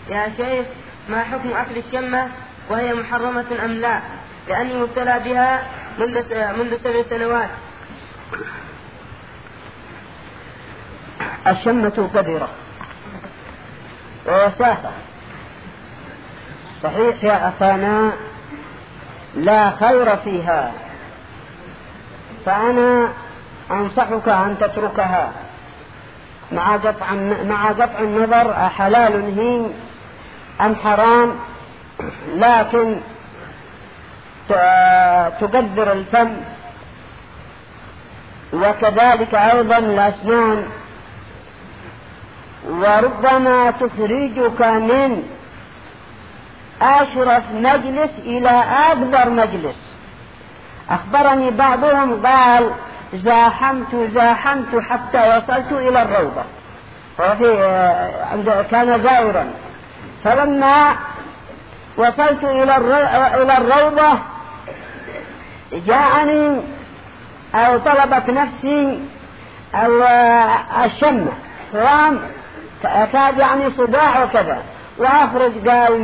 يا شيخ ما حكم أكل الشمة وهي محرمة أم لا؟ لأني مبتلى بها منذ 7 سنوات. الشمة كبيرة ووساخة صحيح يا أخانا، لا خير فيها، فأنا أنصحك أن تتركها مع قطع النظر حلال هي أم حرام، لكن تقدر الفم وكذلك أيضا الأسنان، وربما تخرجك من أشرف مجلس إلى أكبر مجلس. أخبرني بعضهم قال زاحمت حتى وصلت إلى الروضة، كان زائرا، فلما وصلت إلى الروضة جاءني أو طلبت نفسي أو الشمة فرام كاد يعني صداع وكذا، وأخرج قال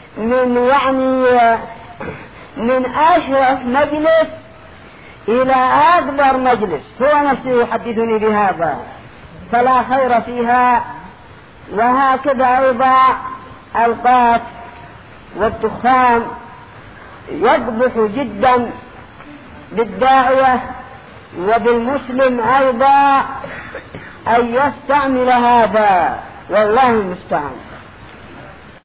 من أشرف مجلس إلى أكبر مجلس، هو نفسه يحدثني بهذا، فلا خير فيها. وهكذا أيضا القات والدخان يقبح جدا بالداعية وبالمسلم أيضا أن يستعمل هذا، والله المستعان.